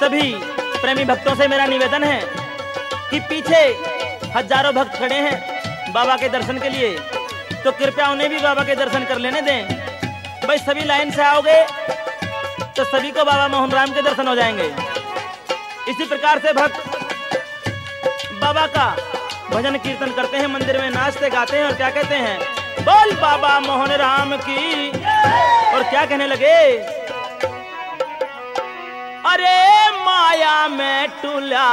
सभी प्रेमी भक्तों से मेरा निवेदन है कि पीछे हजारों भक्त खड़े हैं बाबा के दर्शन के लिए, तो कृपया उन्हें भी बाबा के दर्शन कर लेने दें। भाई सभी लाइन से आओगे तो सभी को बाबा मोहन राम के दर्शन हो जाएंगे। इसी प्रकार से भक्त बाबा का भजन कीर्तन करते हैं, मंदिर में नाचते गाते हैं और क्या कहते हैं, बोल बाबा मोहन राम की। और क्या कहने लगे, अरे माया में टूला,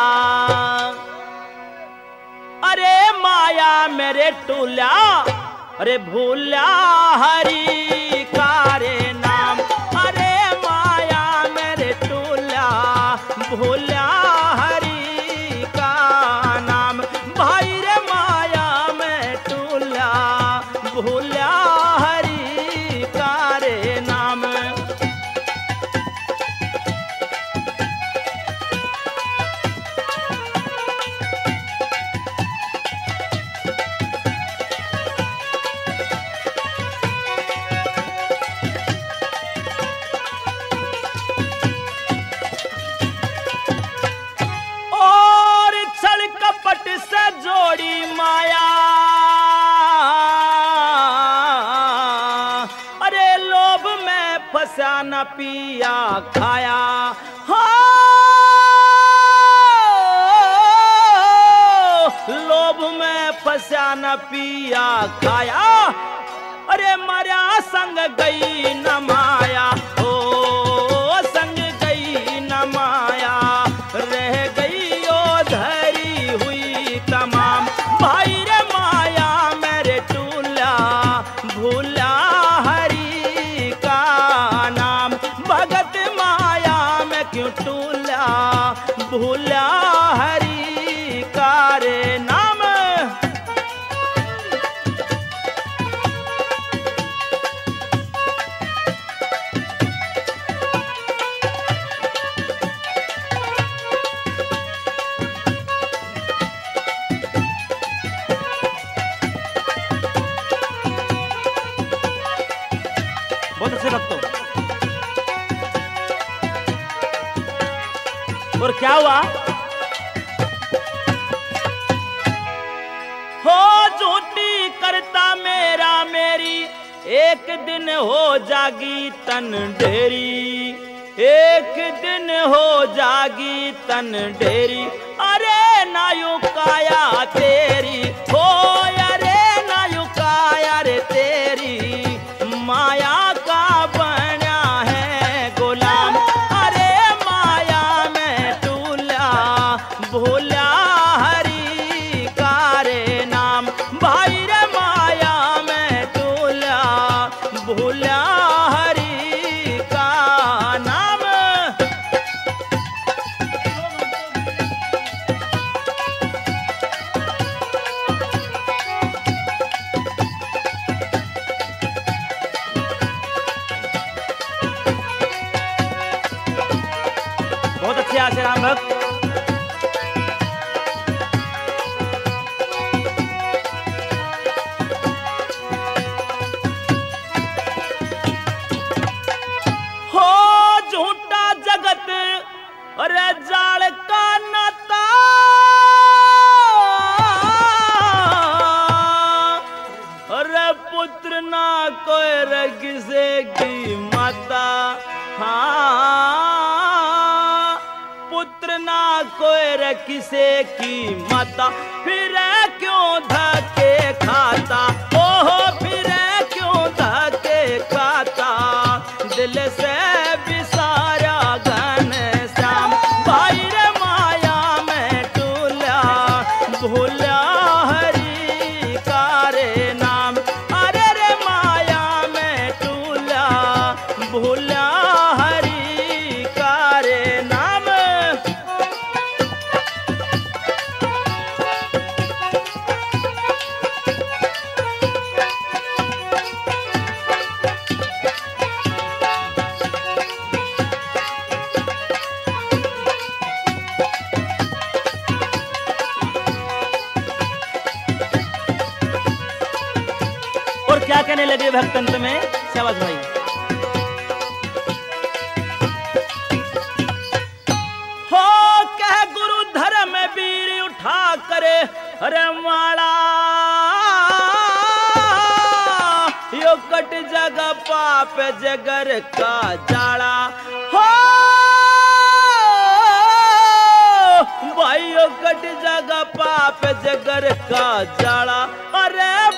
अरे माया मेरे टूला, अरे भूला हरि का रे नाम, अरे माया मेरे टूला भूला हरि का नाम, भाई रे माया में टूला भूला हरि का रे नाम। से जोड़ी माया, अरे लोभ में फंसा न पिया खाया, हाँ लोभ में फंसा न पिया खाया, अरे मरा संग गई न माया, ओ संग गई न माया, रह गई ओ धरी हुई तमाम, भाई रे माया मेरे टूला भूला हरि का नाम, भगत माया में क्यों टूला भूला हरि का रे नाम। बहुत अच्छे भक्तों, और क्या हुआ, हो झूठी करता मेरा मेरी, एक दिन हो जागी तन ढेरी, एक दिन हो जागी तन ढेरी, अरे नायु काया तेरी, हो अरे नायु काया रे तेरी, माया का बना है गुलाम, अरे माया में टूला भूला हरि का रे नाम, भाई रे माया में टूला भूला हरि का नाम। बहुत अच्छे आशे राम भक्त, हो झूठा जगत अरे जाल का नाता, अरे पुत्र ना कोई रग से की माता, हाँ पुत्र ना कोई रे किसे की माता, फिर क्यों धक्के खाता, ओहो फिर क्यों धक्के खाता, दिल से बिसारा घन श्याम, भाई रे माया में टूला भूला हरि का रे नाम, अरे रे माया में टूला भूला हरि का रे नाम। और क्या कहने लगे भक्त अंत में, शाबाश भाई, अरे अरे माला यो कट जगह पाप जगर का जाड़ा हो भाइयों कट जगह पाप जगर का जाड़ा अरे